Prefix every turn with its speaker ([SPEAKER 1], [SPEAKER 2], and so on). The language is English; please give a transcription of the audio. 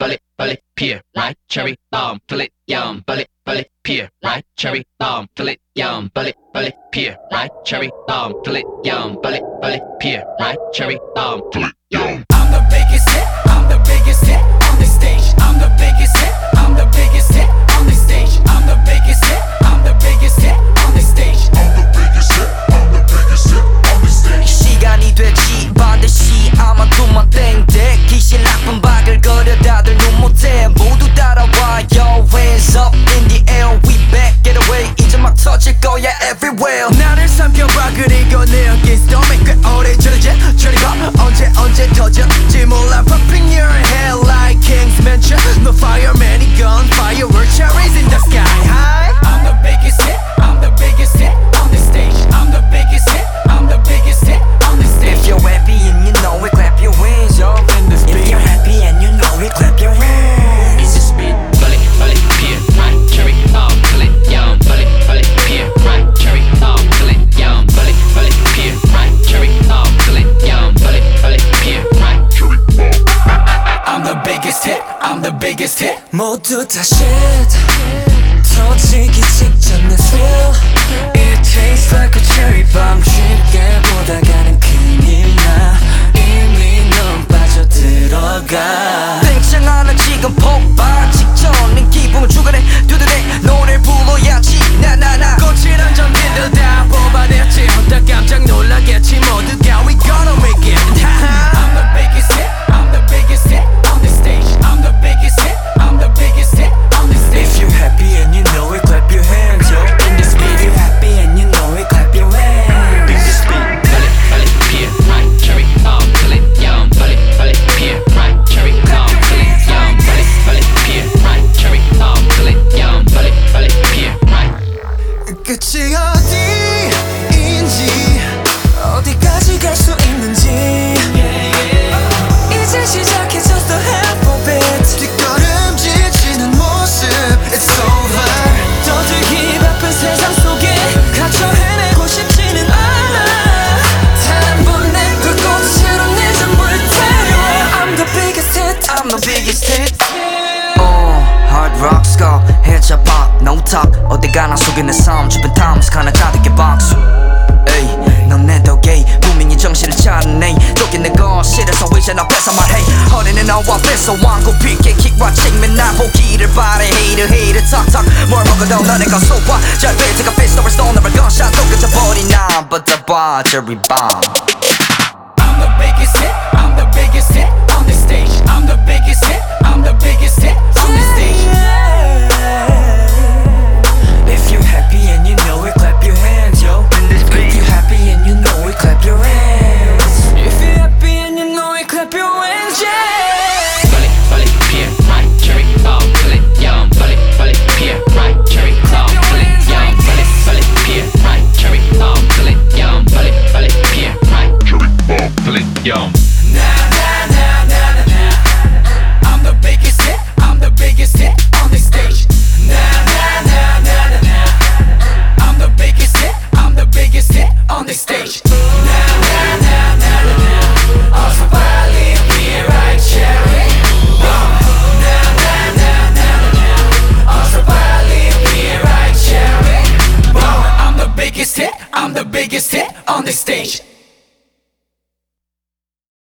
[SPEAKER 1] bullet, pear, ripe cherry, fill it, yum, bullet, pear, ripe cherry, fill it, yum, bullet, pear, ripe cherry, fill it, yum, bullet, pear, ripe cherry, fill it, yum.
[SPEAKER 2] I'm the biggest hit, I'm the biggest hit on this stage. I'm the biggest hit, I'm the biggest hit on this stage. I'm the biggest hit, I'm the biggest hit on this stage.
[SPEAKER 3] I'm the biggest hit, I'm the biggest hit on this stage.
[SPEAKER 4] 시간이 되지 반드시 아마도 땡땡 귀신 나쁜 바글거려 다들 눈 못해 모두 따라와요 Hands up in the air we back get away 이제 막 터질 거야 everywhere 나를 삼켜봐 그리고 내 against don't make 꽤 오래 저러지 저리가 언제 터질지 몰라 popping your head like King's Mansion No fireman 이 gun fireworks cherries in the sky high
[SPEAKER 2] I'm the biggest hit, I'm the biggest hit on this stage. I'm the biggest hit, I'm the biggest hit on this stage.
[SPEAKER 4] If you're happy and you know it clap your hands up in the speed If you're happy and you know it clap your hands
[SPEAKER 1] It's a speed, bullet, pear, ripe cherry, fill it, yum, bullet, pear, ripe cherry, fill it, yum, bullet, pear, ripe cherry, fill it, yum, bullet, pear, ripe cherry,
[SPEAKER 2] I'm the biggest hit, I'm the biggest hit.
[SPEAKER 4] 모두 다 shit 터지기 직전 내 thrill It tastes like a cherry bomb 쉽게 보다가는 큰일 나 이미 넌 빠져들어가 팽창하는 지금 폭발 직전인 기분을 주간에 두드려 노래 불러야지 나나나 거칠한 전기들 다 뽑아냈지 혼자 깜짝 놀라겠지 모두가 We gonna make it
[SPEAKER 2] I'm the biggest hit, I'm the biggest hit on this stage. I'm the biggest hit, I'm the biggest hit on this stage.
[SPEAKER 4] If you're happy and you know it, clap your hands, yo. In this beat, if you're happy and you know it, clap your hands. In this beat,
[SPEAKER 1] bullet, pear, ripe cherry, fill it, yum, bullet, pear, ripe cherry, fill it, yum, bullet, pear, ripe cherry, fill it, yum, bullet, pear, ripe.
[SPEAKER 4] 끝이 어디인지 어디까지 갈 수 있는지 이제 시작해졌어 alphabet 뒷걸음질 치는 모습 It's over 떠들기 바쁜 세상 속에 갇혀 헤매고 싶지는 않아 단번에 불꽃으로 내 전부를 태워 I'm the biggest hit I'm the biggest hit Hard rock skull headshot pop no talk 어디 가나 속에 내 삶 주변 탐색하는 가득의 박수 에이 넌 내 덕에 분명히 정신을 차리네 여기 내 거실에서 이제 나 뺏어 말해 허리는 너와 뺏어 왕고 빗게 킥watching 맨날 보기를 바래 Hater talk 뭘 먹어도 너네 건 so what 잘 빌드가 fist over stone never gunshot 또 그쳐버린 나 But the bar cherry bomb
[SPEAKER 2] I'm the biggest hit, I'm the biggest hit